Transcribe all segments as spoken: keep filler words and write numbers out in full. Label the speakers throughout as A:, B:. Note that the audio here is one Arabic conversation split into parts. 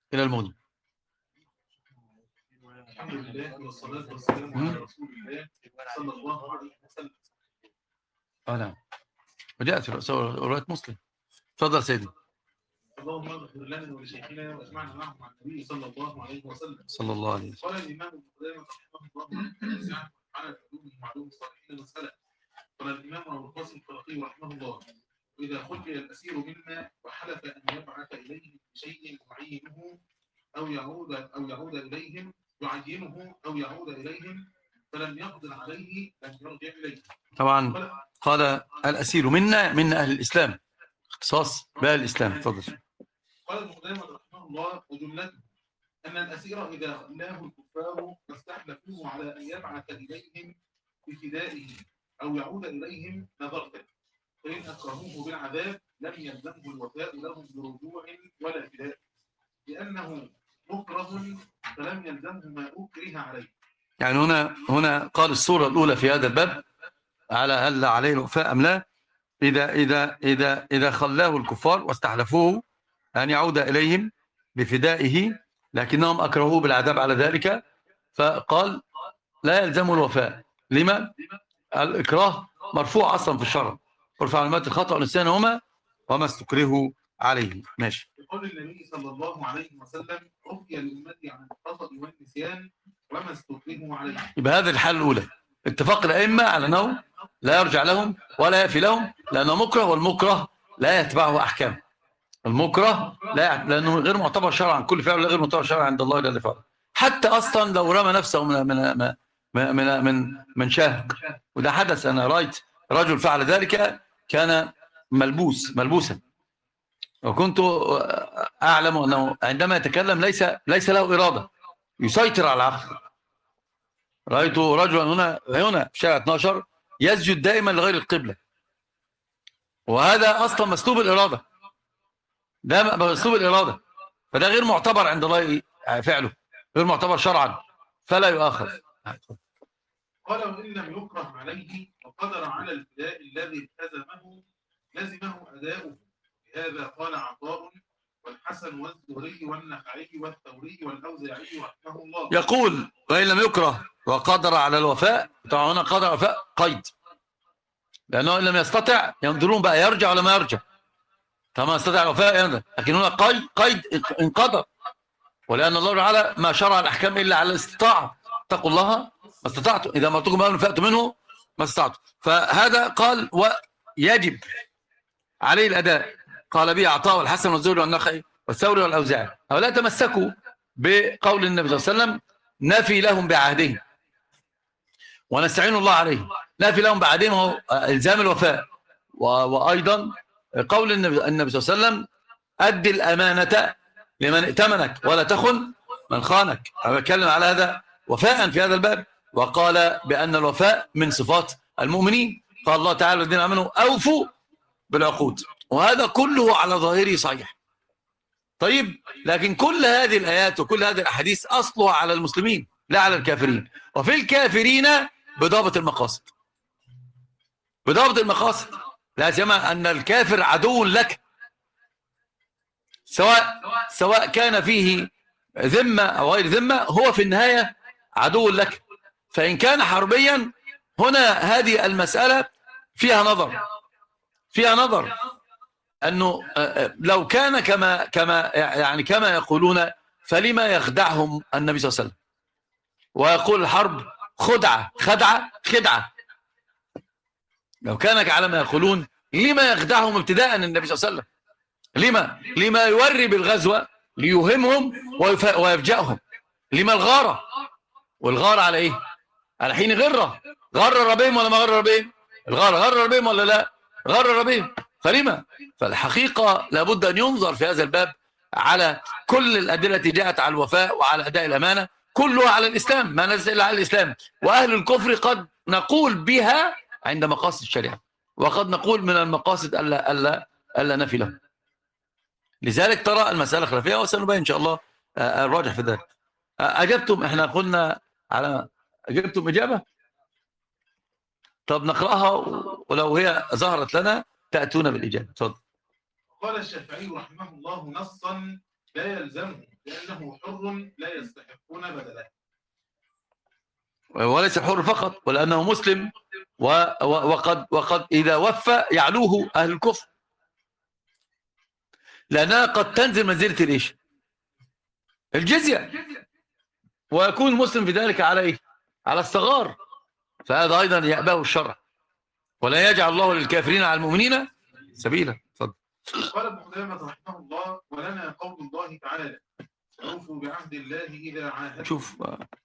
A: إلى المغني.
B: الحمد لله والصلاة والسلام على رسول الله صلى الله عليه وسلم.
A: اه نعم، وجاءت في رواية مسلم. تفضل سيدي.
B: اللهم اغفر لنا ولشيخنا واجمعنا معهم مع النبي صلى الله عليه وسلم.
A: صلى الله عليه وسلم.
B: قال الإمام ابن قدامة رحمه الله على العلوم معلوم الصالحين والسلف. قال الإمام أبو القاسم الطرقي رحمه الله: وإذا خلي الأسير منا وحلف أن يبعث إليهم بشيء يعينه أو يعود أو يعود إليهم يعينه أو يعود إليهم فلم يقدر عليه لم يرجع إليه.
A: طبعا قال الأسير منا من أهل الإسلام، اختصاص بأهل الإسلام. تفضل.
B: قال ابن قدامة رحمه الله: وجملته أن الأسير إذا خلاه الكفار واستحلفوه على أن يبعث إليهم بفدائه أو يعود إليهم نظرته، فإن أكرهوه بالعذاب لم يلزمه الوفاء لهم برجوع ولا فداء، لأنه مكره فلم يلزمه ما أكره عليه.
A: يعني هنا هنا قال الصورة الأولى في هذا الباب على هل عليه الوفاء أم لا. إذا إذا إذا إذا خلاه الكفار واستحلفوه أن يعود إليهم بفدائه لكنهم أكرهوه بالعذاب على ذلك، فقال لا يلزم الوفاء. لما؟ الإكراه مرفوع أصلا في الشرع، ورفع علامات الخطأ والنسيان هما وما استكرهوا عليه. ماشي.
B: يقول النبي صلى الله عليه وسلم: عفي لأمتي عن الخطأ والنسيان وما استكرهوا عليه.
A: يبقى هذه الحالة الأولى اتفاق الأئمة على أنه لا يرجع لهم ولا يفي لهم لأنه مكره، والمكره لا يتبعه أحكام. المكره لا، لأنه غير معتبر شرعا، كل فعل غير معتبر شرعا عند الله جل وعلا. حتى أصلا لو رمى نفسه من من من من من, من شاهق، وده حدث. أنا رأيت رجل فعل ذلك كان ملبوس ملبوسا، وكنت أعلم أنه عندما يتكلم ليس ليس له إرادة، يسيطر على العقل. رأيت رجلا هنا هنا في شارع اثناشر يسجد دائما لغير القبلة، وهذا أصلا مسلوب الإرادة، ده مسلوب الإرادة، فده غير معتبر عند الله فعله، غير معتبر شرعا، فلا يؤاخذ.
B: قال: وإن لم يكره عليه وقدر على الفداء الذي التزمه لزمه أداؤه. لهذا قال عطاء والحسن والزهري والنخعي والثوري والأوزاعي رحمه الله.
A: يقول: وإن لم يكره وقدر على الوفاء. طبعا هنا قدر على الوفاء قيد، لأنه إن لم يستطع ينظرون بقى يرجع ولا ما يرجع. طبعا يستطيع الوفاء ينظر، لكن هنا قيد قيد إن قدر، ولأن الله تعالى ما شرع الأحكام إلا على الاستطاعة. اتقوا الله ما استطعتم، إذا أمرتكم بأمر فأتوا منه ما استطعتم. فهذا قال ويجب عليه الأداء. قال به عطاء والحسن والزهري والنخعي والثوري والأوزاعي. هؤلاء تمسكوا بقول النبي صلى الله عليه وسلم: نفي لهم بعهدهم ونستعين الله عليه. نفي لهم بعهدهم هو إلزام الوفاء، وأيضا قول النبي, النبي صلى الله عليه وسلم: أدي الأمانة لمن ائتمنك ولا تخن من خانك. أنا بتكلم على هذا وفاء في هذا الباب. وقال بأن الوفاء من صفات المؤمنين. قال الله تعالى: الذين آمنوا أوفوا بالعقود. وهذا كله على ظاهره صحيح. طيب، لكن كل هذه الآيات وكل هذه الأحاديث أصلها على المسلمين لا على الكافرين، وفي الكافرين بضابط المقاصد. بضابط المقاصد لا سيما أن الكافر عدو لك، سواء سواء كان فيه ذمة أو غير ذمة، هو في النهاية عدو لك. فإن كان حربيا هنا هذه المسألة فيها نظر فيها نظر أنه لو كان كما كما يعني كما يقولون، فلما يخدعهم النبي صلى الله عليه وسلم ويقول الحرب خدعة خدعة خدعة؟ لو كانك على ما يقولون، لما يخدعهم ابتداء النبي صلى الله عليه وسلم؟ لما لما يوري بالغزوة ليوهمهم ويفجأهم؟ لما الغارة؟ والغارة على ايه؟ على حين غرة. غرر بهم ولا ما غرر بهم؟ الغارة غرر بهم ولا لا؟ غرر بهم. فلما؟ فالحقيقة لابد أن ينظر في هذا الباب على كل الأدلة التي جاءت على الوفاء وعلى أداء الأمانة، كلها على الإسلام، ما نزل إلا على الإسلام. وأهل الكفر قد نقول بها عند مقاصد الشريعة، وقد نقول من المقاصد ألا, ألا, ألا نفي له. لذلك ترى المسألة خلافية، وسنبين إن شاء الله الراجح في ذلك. أجبتم، إحنا قلنا على أجبتم إجابة. طب نقرأها، ولو هي ظهرت لنا تأتون بالإجابة. تفضل.
B: قال الشافعي رحمه الله: نصا لا يلزمه لأنه حر لا يستحقون بدله.
A: وليس الحر فقط، ولأنه مسلم وقد وقد إذا وفى يعلوه أهل الكفر، لأنها قد تنزل منزلة الإيش؟ الجزية، ويكون المسلم في ذلك على إيه؟ على الصغار، فهذا أيضا يأباه الشرع، ولا يجعل الله للكافرين على المؤمنين سبيلا. تفضل.
B: قال ابن قدامة رحمه الله: ولنا قول الله تعالى: أوفوا بعهد الله إذا عاهدتم.
A: شوف،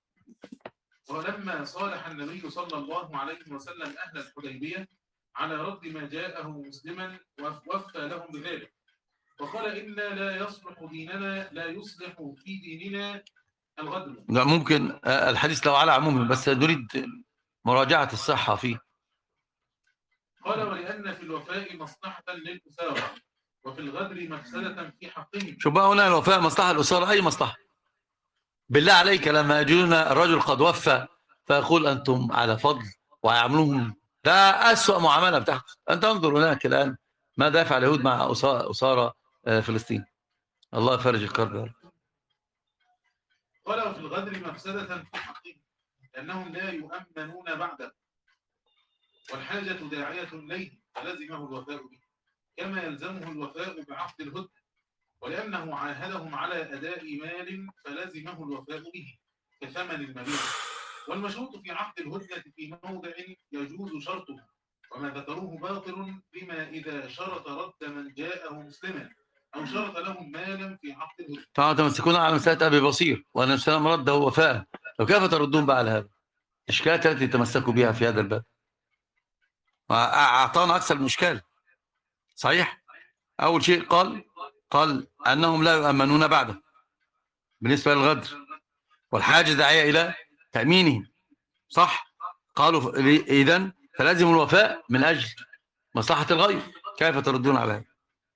B: ولما صالح النبي صلى الله عليه وسلم أهل الحديبية على رد ما جاءه مسلما وفى لهم بذلك، وقال: إنا لا يصلح ديننا لا يصلح في ديننا الغدر.
A: لا ممكن الحديث لو على عمومه، بس نريد مراجعة الصحة فيه.
B: قال: ولأن في الوفاء مصلحة للأسارة، وفي الغدر مفسدة في حقهم.
A: شوف بقى، هنا الوفاء مصلحة الأسارة، أي مصلحة؟ بالله عليك لما يجدون الرجل قد وفى فيقول أنتم على فضل ويعملوهم، ده أسوأ معاملة بتحصل. أنت انظر هناك الآن ماذا يفعل اليهود مع أسارة فلسطين. الله يفرج الكرب.
B: قال: وفي الغدر مفسدة في حقهم لأنهم لا يؤمنون بعده، والحاجة داعية إليه فلزمه الوفاء به، كما يلزمه الوفاء بعقد الهدنة، ولأنه عاهدهم على أداء مال فلزمه الوفاء به كثمن المبيع. والمشروط في عقد الهدنة في موضع يجوز شرطه، وما ذكروه باطل بما إذا شرط رد من جاءه مسلما أو شرط لهم مالا في عقد الهدنة.
A: طبعا تمسكون على مسألة أبي بصير وأن السلام رده وفاء، لو كيف تردون بقى على هذا الإشكالات التي تمسكوا بها في هذا الباب؟ أعطانا أكثر من إشكال. صحيح، أول شيء قال قال أنهم لا يؤمنون بعده بالنسبة للغدر، والحاجة داعية إلى تأمينهم. صح، قالوا إذن فلازم الوفاء من أجل مصلحة الغير. كيف تردون على هذا؟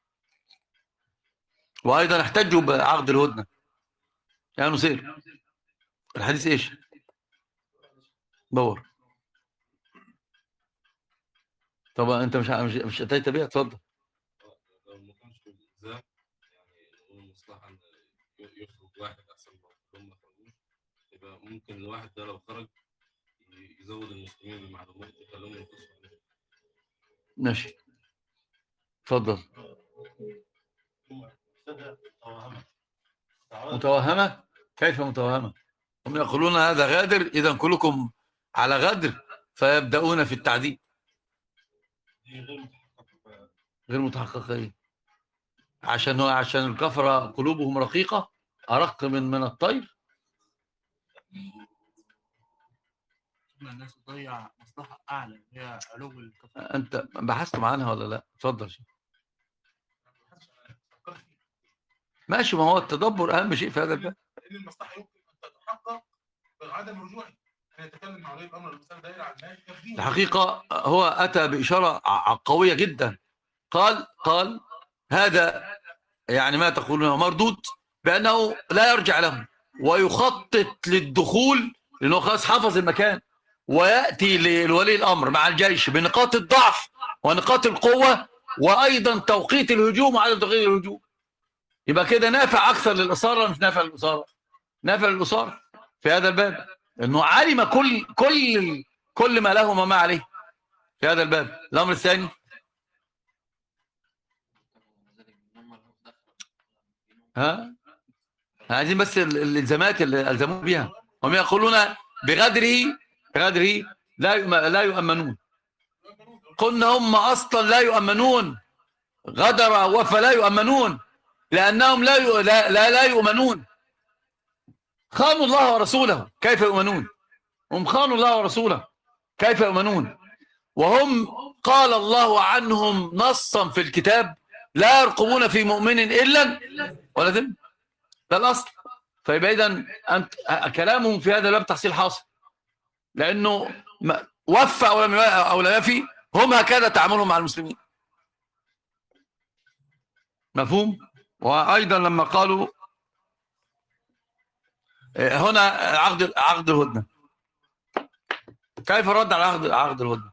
A: وأيضا احتجوا بعقد الهدنة. يا نصير الحديث إيش؟ دور. طبعا أنت مش مش مش أتيت بيها. اتفضل.
C: لو ما كانش في الإلزام، يعني المصلحة إن يخرج واحد أحسن ما هم خرجوش، يبقى ممكن الواحد ده لو خرج يزود المسلمين بالمعلومات يخليهم ينتصروا.
A: ماشي، اتفضل. متوهمة؟ كيف متوهمة؟ هم يقولون هذا غادر، إذا كلكم على غدر، فيبدأون في التعذيب. غير متحققة. عشان هو عشان الكفرة قلوبهم رقيقة أرق من من الطير.
D: الناس تضيع مصلحة أعلى هي علو الكفرة.
A: أنت بحثتم عنها ولا لا؟ اتفضل. ماشي، ما هو التدبر أهم شيء في هذا الباب.
B: لأن المصلحة يمكن أن تتحقق بعدم رجوعه. أنا أتكلم عن الأمر المثال دائرة عن
A: الحقيقة هو أتى بإشارة قوية جدا. قال قال هذا يعني ما تقولونه مردود، بأنه لا يرجع له ويخطط للدخول، لأنه خلاص حفظ المكان، ويأتي لولي الأمر مع الجيش بنقاط الضعف ونقاط القوة، وأيضا توقيت الهجوم وعدم توقيت الهجوم. يبقى كده نافع أكثر للأسارة مش نافع للأسارة؟ نافع للأسارة في هذا الباب، لأنه علم كل كل كل ما له وما عليه في هذا الباب. الأمر الثاني، ها عايزين بس الالزامات اللي الزموا بها. هم يقولون بغدره بغدره لا لا يؤمنون. قلنا هم اصلا لا يؤمنون، غدر وفى لا يؤمنون، لانهم لا لا لا, لا يؤمنون. خانوا الله ورسوله، كيف يؤمنون؟ هم خانوا الله ورسوله، كيف يؤمنون؟ وهم قال الله عنهم نصا في الكتاب: لا يرقبون في مؤمن الا ولا ذمه. ده الاصل. فيبقى اذا انت كلامهم في هذا الباب تحصيل حاصل، لانه وفى او لم او لا يفي، هم هكذا تعاملهم مع المسلمين. مفهوم؟ وايضا لما قالوا هنا عقد عقد الهدنه، كيف الرد على عقد عقد الهدنه؟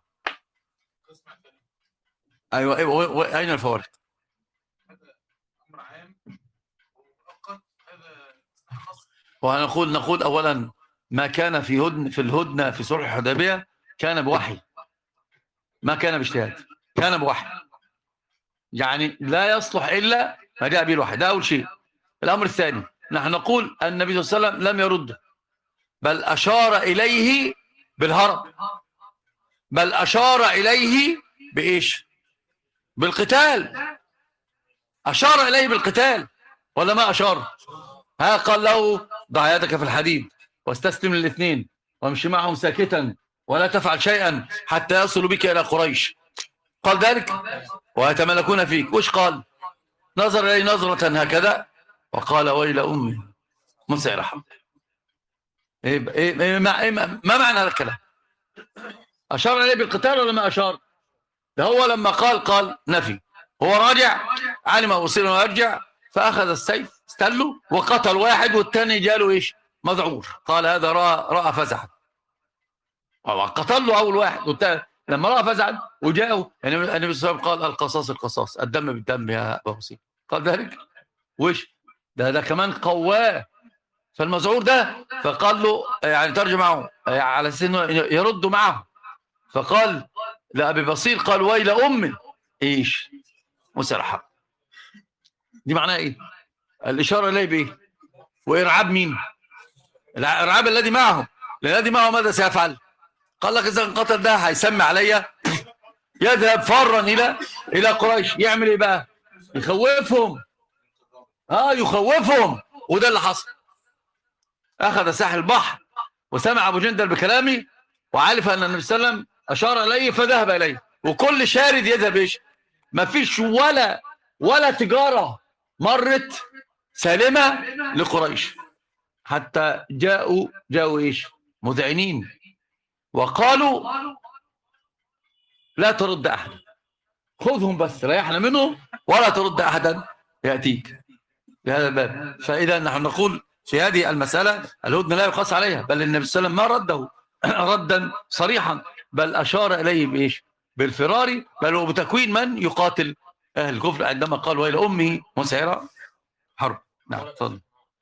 A: ايوه ايوه، اين الفوارق؟
B: هذا امر عام ومؤقت، هذا
A: ونقول نقول أولا ما كان في هدن في الهدنة في صلح الحديبية كان بوحي، ما كان باجتهاد، كان بوحي، يعني لا يصلح إلا ما جاء به الوحي. ده أول شيء. الأمر الثاني، نحن نقول النبي صلى الله عليه وسلم لم يرد، بل أشار إليه بالهرب، بل أشار إليه بإيش؟ بالقتال. أشار إليه بالقتال ولا ما أشار؟ ها قال له ضع يدك في الحديد واستسلم للاثنين وامشي معهم ساكتا ولا تفعل شيئا حتى يصلوا بك إلى قريش. قال ذلك ويتملكون فيك. وش قال؟ نظر إليه نظرة هكذا وقال ويل أمي مسيرة. إيه إيه إيه ما, إيه ما معنى هذا الكلام؟ أشار إليه بالقتال ولا ما أشار؟ ده هو لما قال قال نفي. هو راجع علم وصير ويرجع فأخذ السيف استله وقتل واحد والثاني جاله إيش؟ مذعور. قال هذا رأى رأى فزعا، قتل له أول واحد والثاني لما رأى فزعا وجاءه. يعني النبي صلى الله عليه وسلم قال القصاص القصاص، الدم بالدم يا أبا حسين. قال ذلك وش ده ده كمان قواه فالمذعور ده، فقال له يعني ترجم معه على أساس إنه يرد معه، فقال لأبي بصير قال ويل أمي إيش مسرحة. دي معناها إيه؟ الإشارة إليه بإيه؟ وإرعاب مين؟ الإرعاب الذي معه. الذي معه ماذا سيفعل؟ قال لك إذا قتل ده هيسمي عليا يذهب فرا إلى إلى قريش. يعمل إيه بقى؟ يخوفهم. آه يخوفهم. وده اللي حصل. أخذ ساحل البحر وسمع أبو جندل بكلامي وعرف أن النبي صلى الله عليه وسلم أشار إليه فذهب إليه. وكل شارد يذهب إيش؟ ما فيش ولا ولا تجارة مرت سالمة لقريش حتى جاءوا جاءوا إيش؟ مذعنين وقالوا لا ترد أحد، خذهم بس ريحنا منهم ولا ترد أحدا يأتيك بهذا الباب. فإذا نحن نقول في هذه المسألة الهدنة لا يقاس عليها، بل النبي صلى الله عليه وسلم ما رده ردا صريحا، بل أشار إليه بإيش؟ بالفرار، بل وبتكوين من يقاتل أهل الكفر عندما قال ويل أمه مسعرة حرب. نعم تفضل.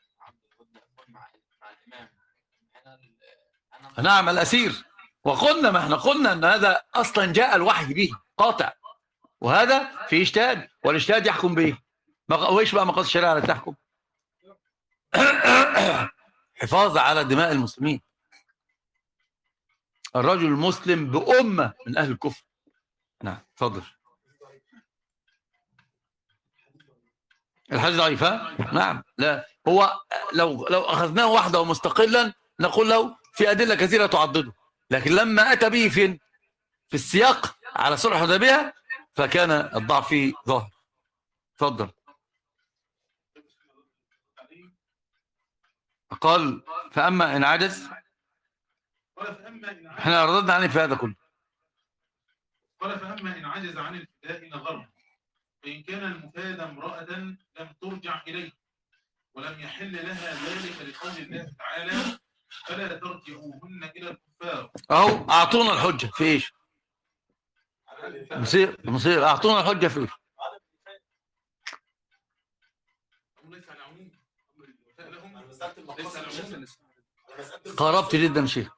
A: نعم الأسير. وقلنا ما احنا قلنا أن هذا أصلا جاء الوحي به قاطع، وهذا في اجتهاد، والاجتهاد يحكم به. وإيش بقى مقاصد الشريعة اللي تحكم؟ حفاظ على دماء المسلمين. الرجل المسلم بأمة من أهل الكفر. نعم تفضل. الحديث ضعيف ها؟ نعم. لا هو لو لو أخذناه وحده ومستقلا نقول له في أدلة كثيرة تعضده، لكن لما أتى به في في السياق على صلح الحديبية فكان الضعف فيه ظاهر. تفضل. قال فأما إن عجز. احنا رددنا عليه في هذا كله.
B: قال فأما إن عجز عن الفداء نظر، فإن كان المفاد امرأة لم ترجع إليه ولم يحل لها ذلك لقول الله تعالى فلا ترجعوهن إلى الكفار.
A: أهو أعطونا الحجة في إيش؟ مصير مصير أعطونا الحجة في إيش؟ قربت جدا شيخ.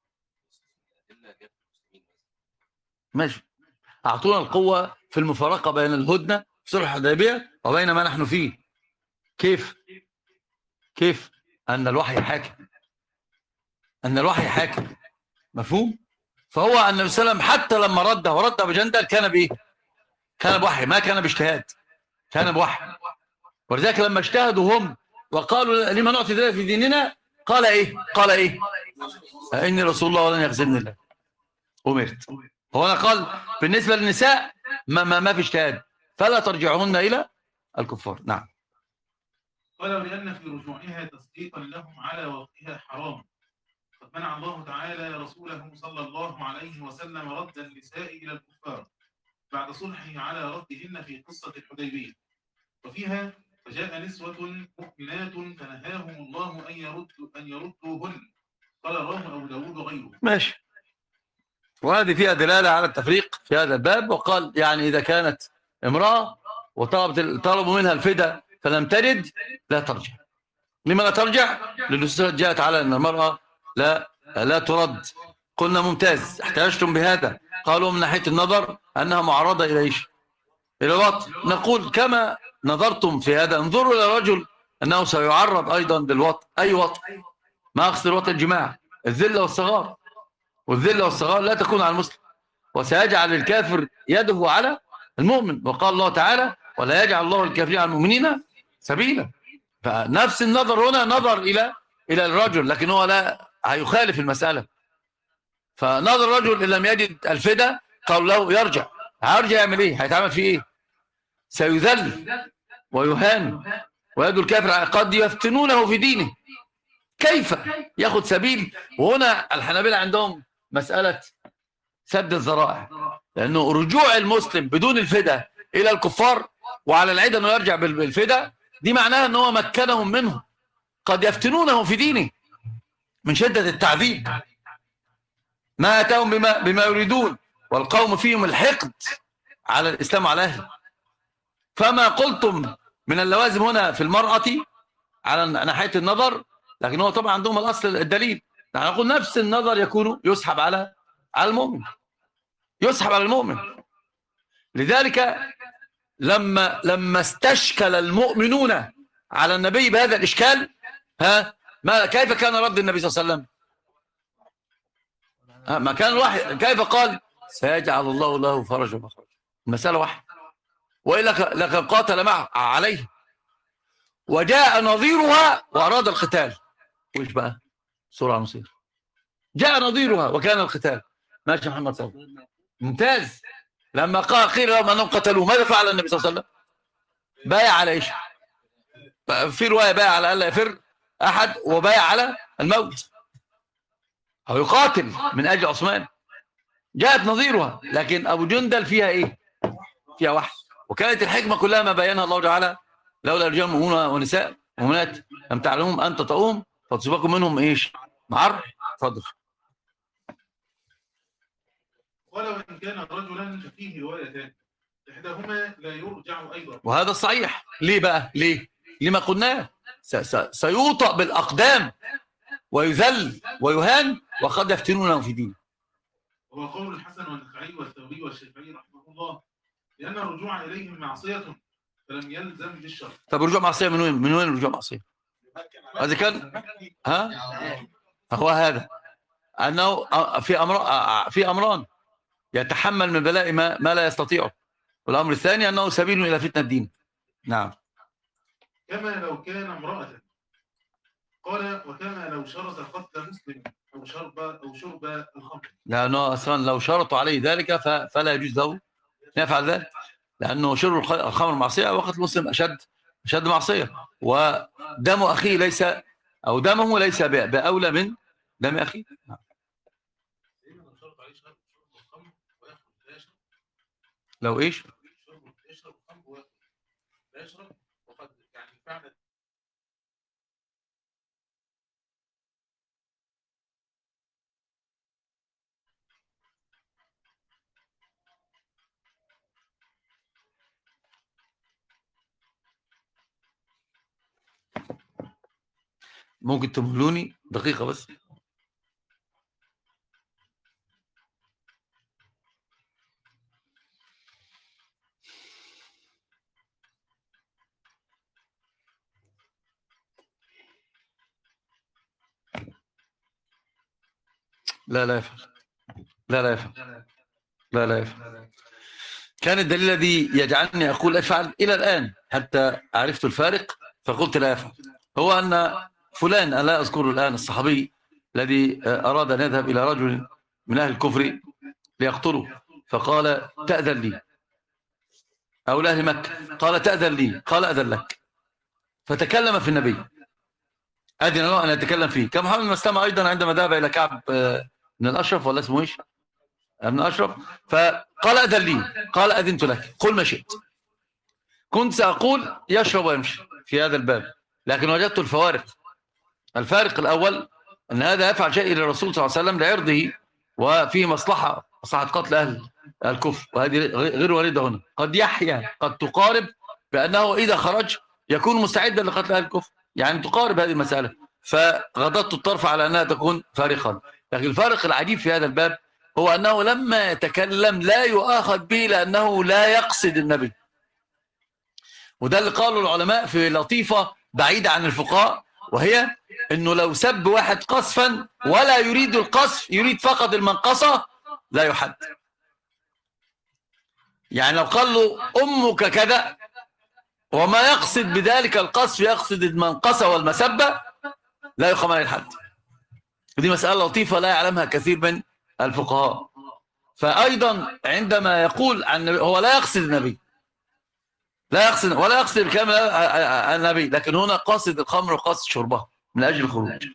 A: ماشي. أعطونا القوة في المفارقة بين الهدنة في صلح الحديبية وبين ما نحن فيه. كيف؟ كيف؟ أن الوحي حاكم، أن الوحي حاكم. مفهوم؟ فهو النبي صلى الله عليه وسلم حتى لما رد ورد بجندل كان بإيه؟ كان بوحي، ما كان باجتهاد، كان بوحي. ولذلك لما اجتهدوا هم وقالوا لما نعطي ذلك في ديننا قال إيه؟ قال إيه؟ إني رسول الله ولن يخزني الله أمرت. هو أنا قال بالنسبة للنساء ما, ما, ما في اجتهاد فلا ترجعهن إلى الكفار. نعم.
B: قال لأن في رجوعها تصديقا لهم على وقتها حرام، قد منع الله تعالى رسوله صلى الله عليه وسلم رد النساء إلى الكفار بعد صلحه على ردهن في قصة الحديبية. وفيها فجاء نسوة مؤمنات فنهاهم الله أن يردوا أن يردوهن. قال رواه أبو داود وغيره.
A: ماشي. وهذه فيها دلالة على التفريق في هذا الباب. وقال يعني إذا كانت امرأة وطلبوا منها الفداء فلم ترد لا ترجع. لما لا ترجع؟ للنصوص جاءت على أن المرأة لا لا ترد. قلنا ممتاز، احتجتم بهذا. قالوا من ناحية النظر أنها معرضة إلى إيش؟ إلى الوطء. نقول كما نظرتم في هذا انظروا إلى رجل أنه سيعرض أيضا للوطء. أي وطء؟ ما أقصد الوطء الجماع، الذلة والصغار، والذلة والصغار لا تكون على المسلم، وسيجعل الكافر يده على المؤمن. وقال الله تعالى ولا يجعل الله الكافرين على المؤمنين سبيلا. فنفس النظر هنا نظر إلى إلى الرجل، لكن هو لا هيخالف المسألة. فنظر الرجل إن لم يجد الفداء قال له يرجع. هيرجع يعمل إيه؟ هيتعمل فيه إيه؟ سيذل ويهان ويد الكافر على قد يفتنونه في دينه. كيف ياخد سبيل؟ وهنا الحنابلة عندهم مسألة سد الذرائع، لأنه رجوع المسلم بدون الفداء إلى الكفار وعلى العيد أنه يرجع بالفداء دي معناها أنه مكنهم منه، قد يفتنونه في دينه من شدة التعذيب. ما أتاهم بما, بما يريدون والقوم فيهم الحقد على الإسلام وعلى أهله. فما قلتم من اللوازم هنا في المرأة على ناحية النظر، لكن هو طبعا عندهم الأصل الدليل. نحن نقول نفس النظر يكون يسحب على على المؤمن، يسحب على المؤمن. لذلك لما لما استشكل المؤمنون على النبي بهذا الإشكال، ها ما كيف كان رد النبي صلى الله عليه وسلم؟ ها ما كان واحد، كيف قال سيجعل الله له فرجا مخرجا؟ المسألة واحد، وإلا لقد قاتل معه عليه وجاء نظيرها وأراد القتال. وإيش بقى؟ سورة نصير جاء نظيرها وكان القتال. ماشي محمد صلى الله عليه وسلم، ممتاز. لما قال قيل لهم أنهم قتلوه ماذا فعل النبي صلى الله عليه وسلم؟ بايع على إيش؟ في رواية بايع على ألا يفر أحد وبايع على الموت أو يقاتل من أجل عثمان. جاءت نظيرها، لكن أبو جندل فيها إيه؟ فيها وحي. وكانت الحكمة كلها ما بينها الله تعالى لولا رجال مؤمنون ونساء مؤمنات لم تعلمهم أن تطؤوهم فتصيبكم منهم إيش؟ معر. اتفضل.
B: قال وإن كان رجلا ففيه روايتان إحداهما لا يرجع أيضا.
A: وهذا الصحيح. ليه بقى؟ ليه؟ لما قلناه سيوطأ بالأقدام ويذل ويهان وقد يفتنونه في دينه.
B: وهو قول الحسن والنخعي والثوري والشافعي رحمه الله، لأن الرجوع إليهم معصية فلم يلزم بالشرع.
A: طب الرجوع معصية من وين؟ من وين الرجوع معصية؟ هذا كان ها؟ هو هذا أنه في أمر في أمران يتحمل من بلاء ما, ما لا يستطيعه، والأمر الثاني أنه سبيل إلى فتنة الدين. نعم.
B: كما لو كان امرأة، قال وكما لو شرط قتل مسلم أو شرب أو شرب الخمر،
A: لأنه أصلا لو شرطوا عليه ذلك فلا يجوز له يفعل ذلك، لأنه شرب الخمر معصية وقتل المسلم أشد أشد معصية، ودم أخيه ليس أو دمه ليس بأولى من دم أخيه. لو إيش؟ ممكن تمهلوني دقيقة بس؟ لا لا يفعل لا لا يفعل لا لا يفعل. كان الدليل الذي يجعلني أقول أفعل إلى الآن حتى عرفت الفارق فقلت لا يفعل، هو أن فلان ألا أذكره الآن الصحابي الذي أراد أن يذهب إلى رجل من أهل الكفر ليقتله، فقال تأذن لي، أو لأهل مكة قال تأذن لي، قال أذن لك، فتكلم في النبي أذن له أن يتكلم فيه. كما محمد المسلمة أيضا عندما ذهب إلى كعب من الأشرف ولا اسمه إيش ابن أشرف فقال أذن لي، قال أذنت لك قل ما شئت. كنت سأقول يشرب ويمشي في هذا الباب، لكن وجدت الفوارق. الفارق الأول أن هذا يفعل شيء للرسول صلى الله عليه وسلم لعرضه وفيه مصلحة مصلحة قتل أهل الكفر، وهذه غير واردة هنا. قد يحيى قد تقارب بأنه إذا خرج يكون مستعدا لقتل أهل الكفر، يعني تقارب هذه المسألة، فغضضت الطرف على أنها تكون فارقا. لكن الفارق العجيب في هذا الباب هو أنه لما يتكلم لا يؤاخذ به لأنه لا يقصد النبي. وده اللي قاله العلماء في لطيفة بعيدة عن الفقهاء، وهي أنه لو سب واحد قصفا ولا يريد القصف، يريد فقط المنقصة، لا يحد. يعني لو قال له أمك كذا وما يقصد بذلك القصف، يقصد المنقصة والمسبة، لا يقام عليه الحد. ودي مسألة لطيفة لا يعلمها كثير من الفقهاء. فأيضا عندما يقول عن النبي هو لا يقصد النبي، لا يقصد ولا يقصد الكلام النبي، لكن هنا قاصد الخمر وقاصد شربها من أجل الخروج.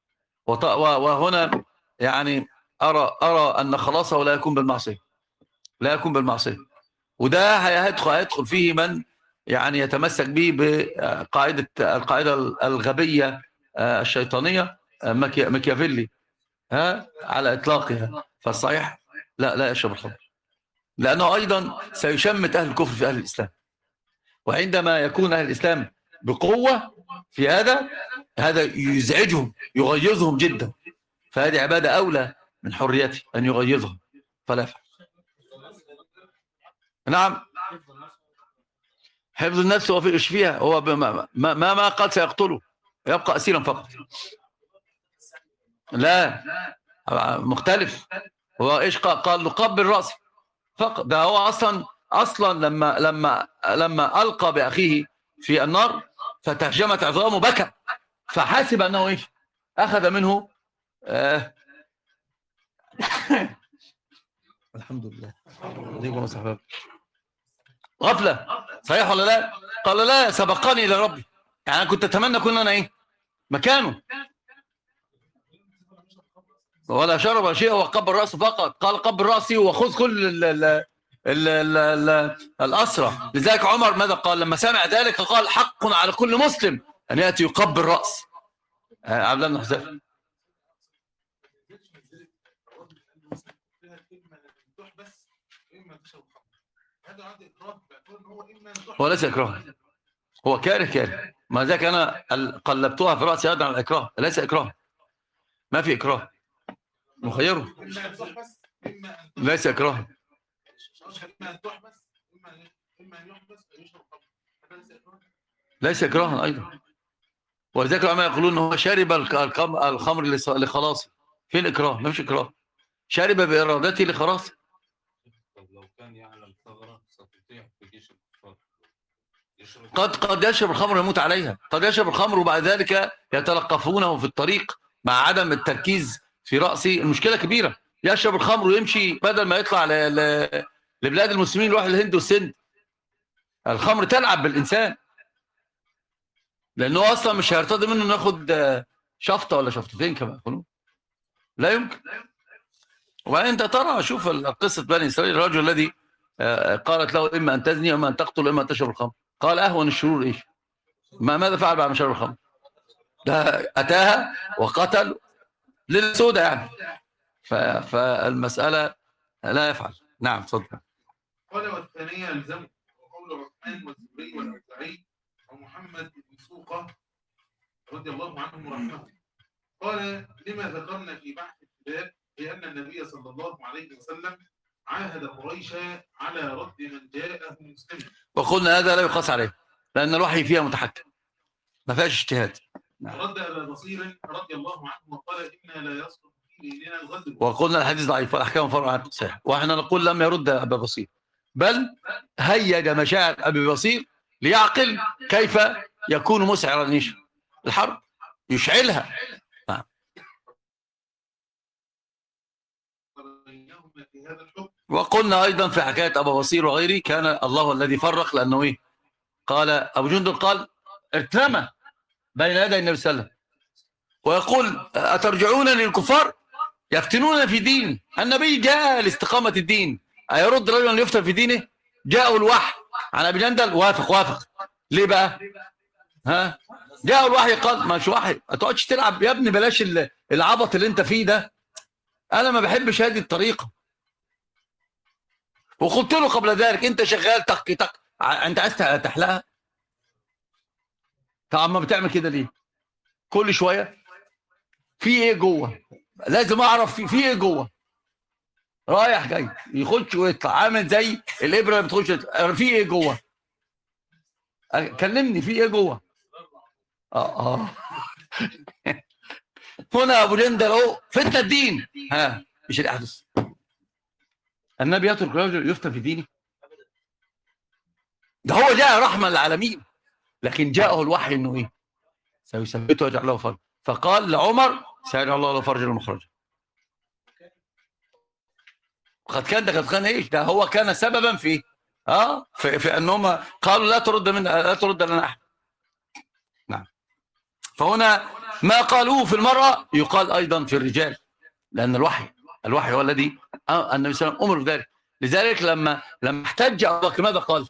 A: وهنا يعني أرى أرى أن خلاصه لا يكون بالمعصية، لا يكون بالمعصية. وده هيدخل هيدخل فيه من يعني يتمسك به بقاعدة القاعدة الغبية الشيطانية ماكيافيلي ها على إطلاقها. فالصحيح لا لا يشرب الخمر، لأنه أيضا سيشمت أهل الكفر في أهل الإسلام. وعندما يكون أهل الإسلام بقوة في هذا هذا يزعجهم يغيظهم جدا، فهذه عبادة أولى من حريته أن يغيظهم، فلا يفعل. نعم، حفظ النفس هو في إيش فيها، هو ما ما, ما قال سيقتله، يبقى أسيرا فقط. لا مختلف، هو إيش قال؟ قال له قبل رأسه فقط. ده هو أصلا أصلا لما لما لما ألقى بأخيه في النار فتهجمت عظامه بكى، فحاسب أنه إيش أخذ منه آه الحمد لله غفلة. صحيح ولا لا؟ قال لا سبقني إلى ربي، يعني أنا كنت أتمنى كنا أنا إيه مكانه. ولا شرب ولا شيء، هو قبل رأسه فقط. قال قبل رأسي وخذ كل ال ال ال ال ال الأسرى. لذلك عمر ماذا قال لما سمع ذلك؟ قال حق على كل مسلم أن يأتي يقبل رأس عبد الله بن حذيفة. هو ليس إكراه، هو كاره كاره. ما ذاك أنا قلبتها في رأسي أيضا على الإكراه، ليس إكراه، ما في إكراه، مخيره، ليس إكراه. ليس إكراها أيضا. ولذلك العلماء يقولون أنه شارب الخمر لخلاصه. فين إكراه؟ ما فيش إكراه، شارب بإرادته لخلاصه.
C: لو كان يعلم ثغرة ستطيع في جيش الكفار
A: قد قد يشرب الخمر ويموت عليها، قد يشرب الخمر وبعد ذلك يتلقفونه في الطريق مع عدم التركيز في رأسه. المشكلة كبيرة، يشرب الخمر ويمشي بدل ما يطلع ل... ل... لبلاد المسلمين يروح الهند والسند. الخمر تلعب بالإنسان، لأنه أصلا مش هيرتضي منه ناخد شفطة ولا شفطتين كمان، لا يمكن. وأنت ترى شوف قصة بني إسرائيل، الرجل الذي قالت له إما أن تزني وإما أن تقتل وإما أن تشرب الخمر، قال أهون الشرور إيش؟ ما ماذا فعل بعد ما شرب الخمر؟ ده أتاها وقتل للسودة يعني. فالمسألة لا يفعل. نعم صدق.
B: قال والثانية يلزم وقول عثمان والزبري والأوزاعي ومحمد بن سوقة رضي الله عنهم ورحمهم. قال لما ذكرنا في بحث الكتاب بأن النبي صلى الله عليه وسلم عاهد قريشا على رد من جاءه مسلما،
A: وقلنا هذا لا يقاس عليه لأن الوحي فيها متحكم ما فيهاش اجتهاد.
B: رد أبا بصير رضي الله عنه وقال إنا لا يصلح في ديننا الغدر،
A: وقلنا الحديث ضعيف والأحكام فرع عن صحيح، وإحنا نقول لم يرد أبا بصير، بل هيج مشاعر أبي بصير ليعقل كيف يكون مسعرا ايش الحرب، يشعلها. نعم. وقلنا أيضا في حكاية أبا بصير وغيره كان الله الذي فرق، لأنه إيه قال أبو جندل قال ارتمى بين يدي النبي صلى الله عليه وسلم ويقول أترجعون للكفار يفتنون في دين النبي؟ جاء لاستقامة الدين، أيرد رجل يفتن في دينه؟ جاءوا الوحي عن أبي جندل وافق وافق. ليه بقى؟ ها جاءوا الوحي قال مش وحي، ما تقعدش تلعب يا ابني، بلاش العبط اللي انت فيه ده، انا ما بحبش هذه الطريقه. وقلت له قبل ذلك انت شغال تق تق انت عايز تحلقها، طب ما بتعمل كده ليه؟ كل شويه في ايه جوه؟ لازم اعرف في, في ايه جوه. رايح جاي يخش ويطلع عامل زي الابره اللي بتخش في ايه جوه؟ كلمني في ايه جوه؟ اه اه هنا ابو جندل اهو فتنه الدين. ها مش الاحدث. النبي يترك رجل يفتن في دينه؟ ده هو جاء رحمه للعالمين، لكن جاءه الوحي انه ايه؟ سيثبته ويجعل له فرجا. فقال لعمر سيجعل الله له فرجا ومخرجا. قد كان ده قد كان ايش؟ ده هو كان سببا في اه في, في انهم قالوا لا ترد من لا ترد لنا احد. نعم. فهنا ما قالوه في المرأة يقال ايضا في الرجال، لان الوحي الوحي هو الذي آه النبي صلى الله عليه وسلم امر بذلك. لذلك لما لما احتج ابو بكر ماذا قال؟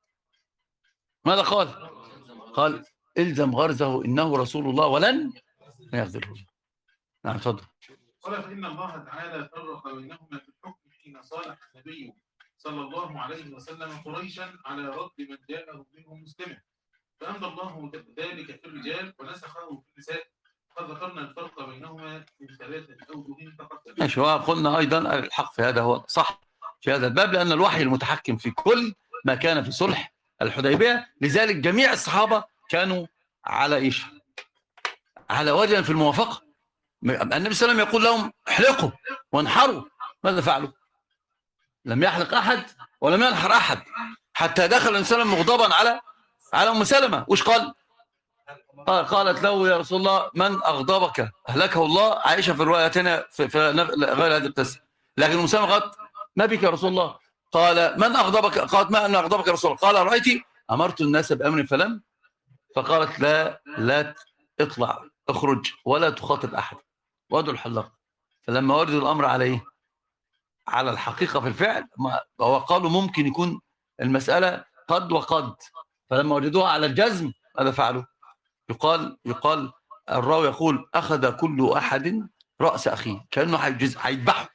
A: ماذا قال؟ قال الزم غرزه انه رسول الله ولن يخذله. نعم تفضل.
B: قال فإن الله تعالى فرق بينهما في الحكم حين صالح النبي صلى الله عليه وسلم قريشا على رد من جاءه منهم مسلما، فأمضى الله ذلك في الرجال ونسخه في النساء، قد ذكرنا الفرق بينهما من ثلاثة أوجه تقدم.
A: ماشي. وقلنا أيضا الحق في هذا هو صح في هذا الباب، لأن الوحي المتحكم في كل ما كان في صلح الحديبية. لذلك جميع الصحابة كانوا على إيش؟ على وجه في الموافقة. النبي صلى الله عليه وسلم يقول لهم احلقوا وانحروا، ماذا فعلوا؟ لم يحلق أحد ولم ينحر أحد، حتى دخل النبي صلى الله عليه وسلم مغضبا على على أم سلمة. وش قال؟ قال قالت له يا رسول الله من أغضبك أهلكه الله. عائشة في الروايتين في, في غير هذه القصة، لكن أم سلمة قالت ما بك يا رسول الله؟ قال من أغضبك؟ قالت ما أن أغضبك يا رسول الله؟ قال رأيتي أمرت الناس بأمر فلم. فقالت لا لا اطلع اخرج ولا تخاطب أحد وادعو الحلاق. فلما وردوا الأمر على إيه؟ على الحقيقة في الفعل، وقالوا ممكن يكون المسألة قد وقد، فلما وجدوها على الجزم ماذا فعلوا؟ يقال يقال الراوي يقول أخذ كل أحد رأس أخيه كأنه هيذبحه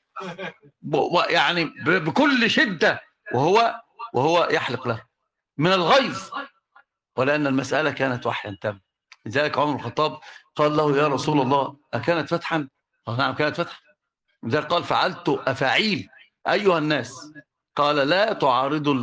A: يعني بكل شدة، وهو وهو يحلق له من الغيظ، ولأن المسألة كانت وحيا تام. لذلك عمر بن الخطاب قال له يا رسول الله أكانت فتحا؟ قال نعم كانت فتحا. لذلك قال فعلت أفاعيل أيها الناس. قال لا تعارضوا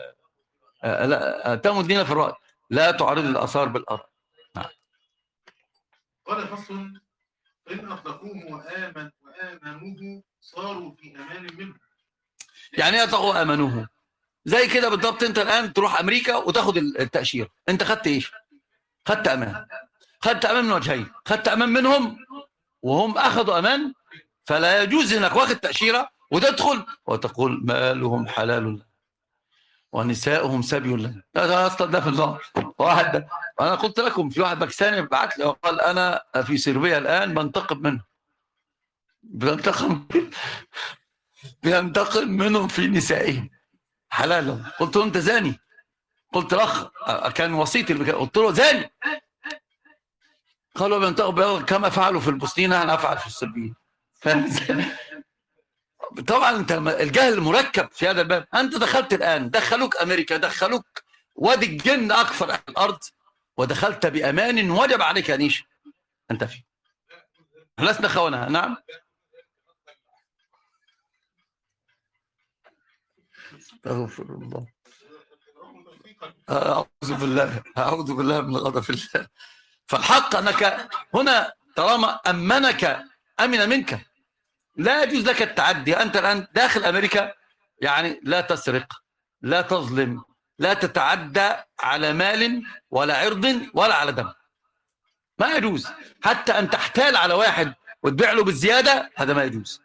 A: لا تموا الدين في الرأي، لا تعارضوا الآثار بالأرض. نعم.
B: قال فصل إن أطلقوه وآمن وآمنوه صاروا في أمان منه.
A: يعني ايه يطلقوا آمنوه؟ زي كده بالضبط. انت الآن تروح أمريكا وتاخد التأشيرة، انت خدت ايش؟ خدت أمان. خدت أمان من وجهين، خدت أمان منهم وهم أخذوا أمان، فلا يجوز انك واخد تأشيرة وتدخل وتقول مالهم حلال ونساؤهم سبي لنا. ده اصلا ده في النار. واحد انا قلت لكم في واحد باكستاني بعت لي وقال انا في صربيا الان بنتقم منه، بنتقم بينتقم منهم في نسائهم حلالهم. قلت له انت زاني. قلت الاخ كان وسيط اللي قلت له زاني. قالوا بينتقم كما فعلوا في البوسنيين انا افعل في الصربيين. طبعا انت الجهل المركب في هذا الباب. انت دخلت الان دخلوك امريكا، دخلوك وادي الجن اكثر اهل الارض، ودخلت بامان وجب عليك ان ايش انت فيه. لسنا خونها. نعم. استغفر الله. اعوذ بالله اعوذ بالله من غضب الله. فالحق انك هنا طالما امنك امن منك لا يجوز لك التعدي. أنت الآن داخل أمريكا، يعني لا تسرق، لا تظلم، لا تتعدى على مال ولا عرض ولا على دم. ما يجوز. حتى أن تحتال على واحد وتبيع له بالزيادة هذا ما يجوز.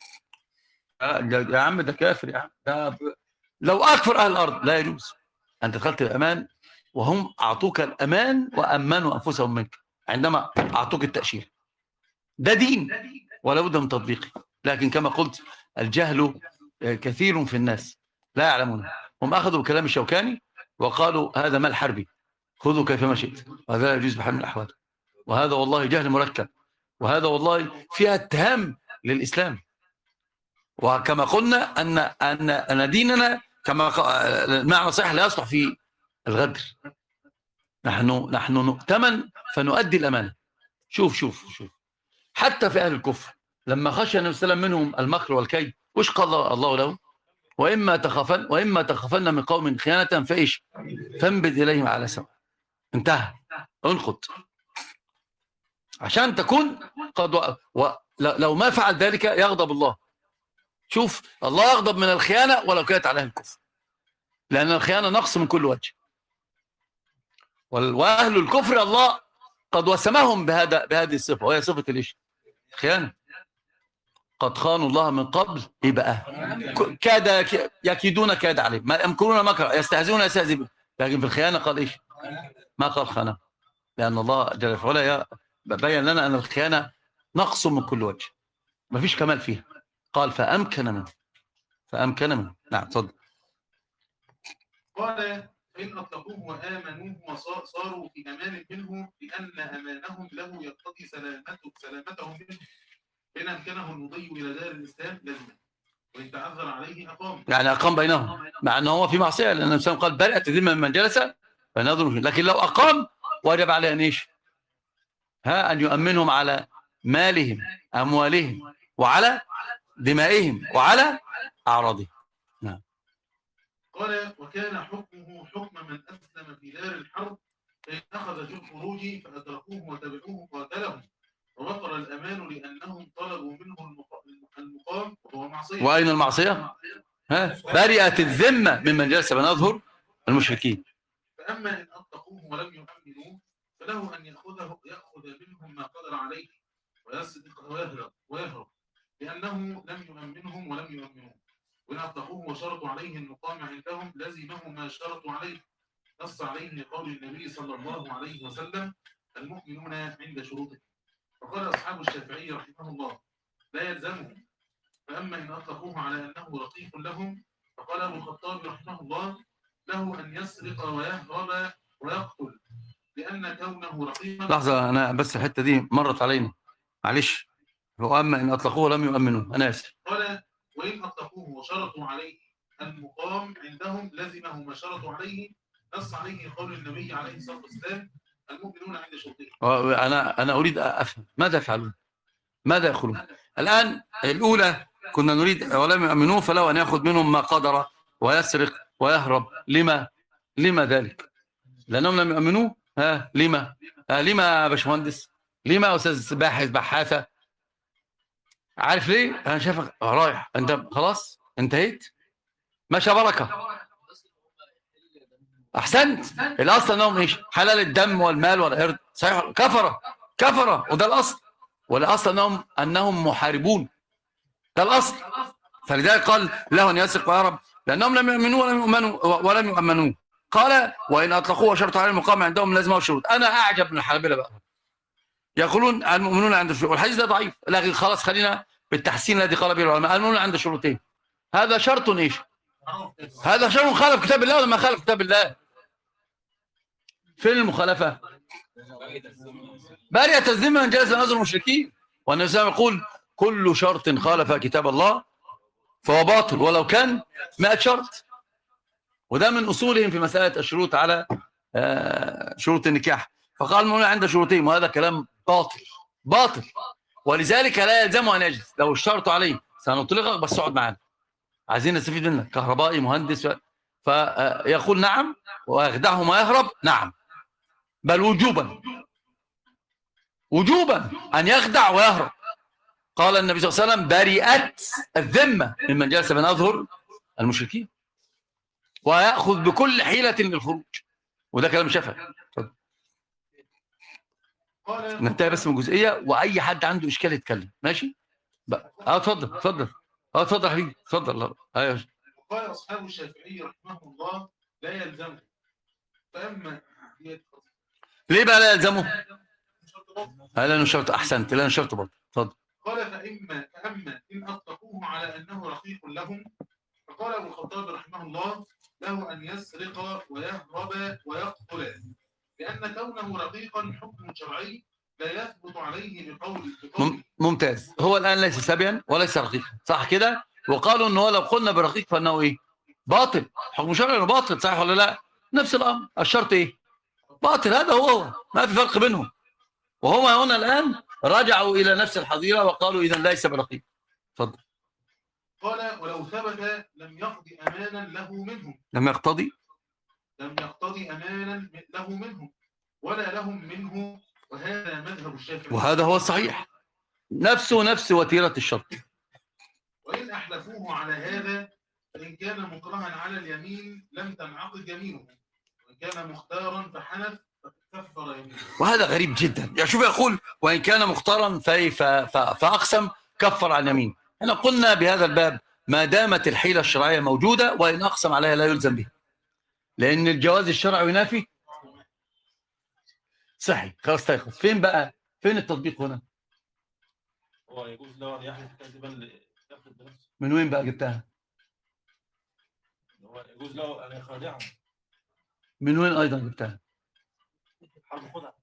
A: يا عم ده كافر يا عم. ده لو أكفر أهل الأرض لا يجوز. أنت دخلت الأمان وهم أعطوك الأمان وأمنوا أنفسهم منك عندما أعطوك التأشير. ده دين ولا بد من تطبيقه. لكن كما قلت الجهل كثير في الناس لا يعلمون. هم أخذوا بكلام الشوكاني وقالوا هذا مال حربي خذوا كيفما شئت، وهذا لا يجوز بحال من الأحوال. وهذا والله جهل مركب، وهذا والله فيها اتهام للإسلام. وكما قلنا أن أن أن ديننا كما المعنى صحيح لا يصلح في الغدر، نحن نحن نؤتمن فنؤدي الأمانة. شوف شوف شوف حتى في أهل الكفر لما خشى النبي صلى الله عليه وسلم منهم المكر والكيد وش قال الله له؟ وإما تخافن وإما تخافن من قوم خيانة فإيش؟ فانبذ إليهم على سواء. انتهى. انقض عشان تكون قد و... و... لو ما فعل ذلك يغضب الله. شوف الله يغضب من الخيانة ولو كانت على أهل الكفر، لأن الخيانة نقص من كل وجه. وأهل الكفر الله قد وسمهم بهذا بهذه الصفة، وهي صفة الايش؟ خيانة. قد خانوا الله من قبل. ايه بقى؟ كاد يكيدون كاد عليهم، ما يمكرون مكرا يستهزئون يستهزئ بهم، لكن في الخيانة قال ايش؟ ما قال خانة، لأن الله جل وعلا بين لنا أن الخيانة نقص من كل وجه، ما فيش كمال فيها. قال فأمكن منه فأمكن منه. نعم تفضل.
B: قال فإن أطلقوه وآمنوه وصاروا في أمان منه لأن أمانهم له يقتضي سلامته سلامتهم منه، فإن أمكنه المضي إلى دار الإسلام لازم، وإن تعذر عليه أقام.
A: يعني أقام بينهم مع أنه هو في معصية، لأن النبي قال برئت الذمة ممن جلس فنظر فيه. لكن لو أقام وجب عليه أن إيش؟ ها أن يؤمنهم على مالهم أموالهم وعلى دمائهم وعلى أعراضهم. نعم.
B: قال وكان حكمه حكم من أسلم في دار الحرب، فإن أخذ في الخروج فأدركوه وتبعوه قاتلهم، وبطل الأمان لأنهم طلبوا منه المقام وهو معصية.
A: وأين المعصية؟ ها برئت الذمة ممن جلس بنظهر المشركين.
B: فأما إن أطلقوه ولم يؤمنوه فله أن يأخذه يأخذ منهم ما قدر عليه ويصدق ويهرب ويهرب لأنه لم يؤمنهم ولم يؤمنوه. وإن أطلقوه وشرطوا عليه المقام عندهم لزمه ما شرطوا عليه، نص عليه قول النبي صلى الله عليه وسلم المؤمنون عند شروطهم. فقال أصحاب الشافعي رحمه الله لا يلزمه. فأما إن أطلقوه على أنه رقيق لهم فقال أبو الخطاب رحمه الله له أن يسرق ويهرب ويقتل، لأن كونه رقيقا.
A: لحظة أنا بس الحتة دي مرت علينا معلش. وأما إن أطلقوه لم يؤمنوه أنا آسف.
B: قال وإن أطلقوه وشرطوا عليه المقام عندهم لزمه ما شرطوا عليه، نص عليه قول النبي عليه الصلاة والسلام المؤمنون عند شروطهم.
A: أنا أنا أريد أفهم ماذا يفعلون؟ ماذا يأخذون؟ الآن الأولى كنا نريد ولم يؤمنوه فلو أن يأخذ منهم ما قدر ويسرق ويهرب. لما؟ لما ذلك؟ لأنهم لم يؤمنوه. ها لما؟ ها لما يا باشمهندس؟ لما يا أستاذ باحث بحاثة؟ عارف ليه؟ أنا شايفك رايح أنت خلاص انتهيت ماشي بركة. أحسنت. الأصل أنهم إيش؟ حلال الدم والمال والعرض. صحيح كفرة كفرة وده الأصل. والأصل أنهم أنهم محاربون ده الأصل. فلذلك قال له أن يسرق ويهرب لأنهم لم يؤمنوا ولم يؤمنوا ولم يؤمنوه. قال وإن أطلقوه وشرطوا عليه المقام عندهم لازمه الشروط. أنا أعجب من الحنابلة بقى يقولون المؤمنون عند الشروط، والحديث ده ضعيف لكن خلاص خلينا بالتحسين الذي قال به العلماء. المؤمنون عند شروطين هذا شرط ايش؟ هذا شرط خالف كتاب الله ولا ما خالف كتاب الله؟ فين المخالفة؟ برئت الذمة من جلس نظر المشركين. والنبي صلى الله عليه وسلم يقول كل شرط خالف كتاب الله فهو باطل ولو كان مئة شرط. وده من أصولهم في مسألة الشروط على شروط النكاح. فقال المؤمنون عند شروطين، وهذا كلام باطل باطل. ولذلك لا يلزمه أن يجلس. لو اشترطوا عليه سنطلقك بس اقعد معانا عايزين نستفيد منك كهربائي مهندس ف... فيقول نعم ويخدعهم ويهرب نعم، بل وجوبا وجوبا أن يخدع ويهرب. قال النبي صلى الله عليه وسلم برئت الذمة ممن جلس بنظهر المشركين ويأخذ بكل حيلة للخروج. وده كلام شافعي. ننتهي بس من جزئية وأي حد عنده إشكال يتكلم ماشي؟ اه اتفضل اتفضل اه اتفضل حبيبي اتفضل. ايوه.
B: قال أصحاب الشافعي رحمه الله لا يلزمه. فأما
A: ليه بقى لا يلزمه؟ لا نشرت. أحسنت لا نشرت برضه. اتفضل.
B: قال فإما فأما إن أطلقوه على أنه رقيق لهم فقال أبو الخطاب رحمه الله له أن يسرق ويهرب ويقتل، لأن كونه رقيقا حكم شرعي لا يثبت عليه بقول بقول
A: ممتاز. هو الآن ليس سبيا وليس رقيقا صح كده؟ وقالوا أنه لو قلنا برقيق فأنه إيه؟ باطل. حكم شرعي باطل صحيح ولا لا؟ نفس الأمر. الشرط إيه؟ باطل، هذا هو هو ما في فرق بينهم. وهم هنا الآن رجعوا إلى نفس الحظيرة وقالوا إذا ليس برقيب. تفضل.
B: قال ولو ثبت لم يقضي أمانا له منهم
A: لم يقتضي
B: لم يقتضي أمانا له منهم ولا لهم منه، وهذا مذهب الشافعي.
A: وهذا هو الصحيح، نفسه نفس وتيرة الشرط.
B: وإن أحلفوه على هذا فإن كان مكرها على اليمين لم تنعقد يمينه، وإن كان مختارا فحنف فكفر يمينه.
A: وهذا غريب جدا. يعني شوف يقول وإن كان مختارا فأقسم كفر عن يمين. احنا قلنا بهذا الباب ما دامت الحيلة الشرعية موجودة وإن أقسم عليها لا يلزم بها، لأن الجواز الشرعي ينافي صحيح. خلاص تاخد فين بقى؟ فين التطبيق هنا؟
E: هو يجوز له ان يحلف كاذبا ليفرض بنفسه.
A: من وين بقى جبتها؟
E: هو يجوز له ان يخادعه.
A: من وين أيضا جبتها؟
E: حرب خدعه.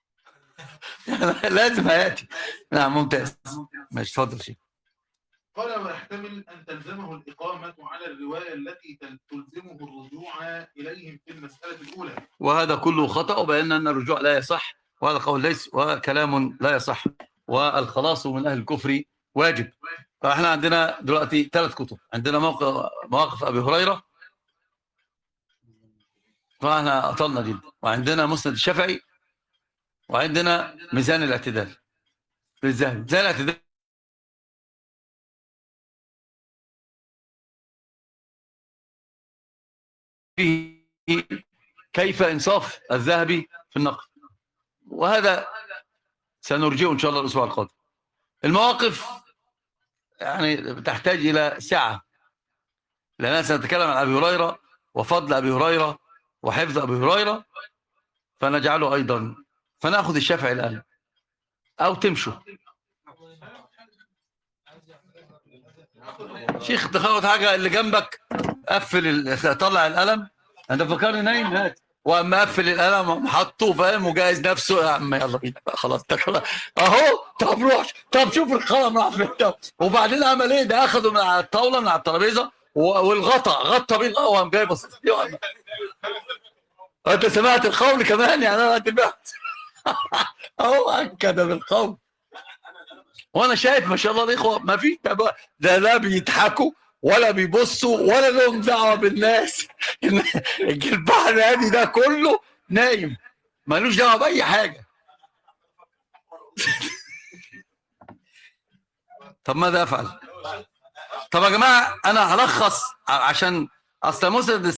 A: لازم هياتي. نعم ممتاز. ماشي اتفضل شيخ.
B: قال ويحتمل أن تلزمه الإقامة على الرواية التي تلزمه الرجوع إليهم في المسألة الأولى.
A: وهذا كله خطأ، وبأن أن الرجوع لا يصح، وهذا قول ليس وكلام لا يصح، والخلاص من أهل الكفر واجب. فإحنا عندنا دلوقتي ثلاث كتب. عندنا موقف مواقف أبي هريرة، فإحنا أطلنا جدا، وعندنا مسند الشافعي، وعندنا ميزان الاعتدال للذهبي. ميزان الاعتدال فيه كيف إنصاف الذهبي في النقد، وهذا سنرجئه إن شاء الله الأسبوع القادم. المواقف يعني تحتاج إلى ساعة، لأننا سنتكلم عن أبي هريرة وفضل أبي هريرة وحفظ أبي هريرة، فنجعله أيضا، فنأخذ الشافعي الآن أو تمشوا. شيخ تاخد حاجة اللي جنبك، قفل طلع القلم. أنت فكرني نايم؟ هات. واما قفل القلم حطه فاهم وجاهز نفسه. يا عم يلا بينا خلاص تكلا اهو. طب روح طب شوف القلم راح فين. وبعدين عمل ايه ده؟ اخده من على الطاوله من على الترابيزه والغطا غطى بيه القهوه قام جاي بص. انت سمعت القول كمان يعني انا انتبهت. اهو اكد بالقول. وانا شايف ما شاء الله الاخوه ما في ده لا بيضحكوا ولا بيبصوا ولا لهم دعوه بالناس. البحر الهادي ده كله نايم مالوش دعوه باي حاجه. طب ماذا افعل؟ طب يا جماعه انا هلخص عشان اصل مسند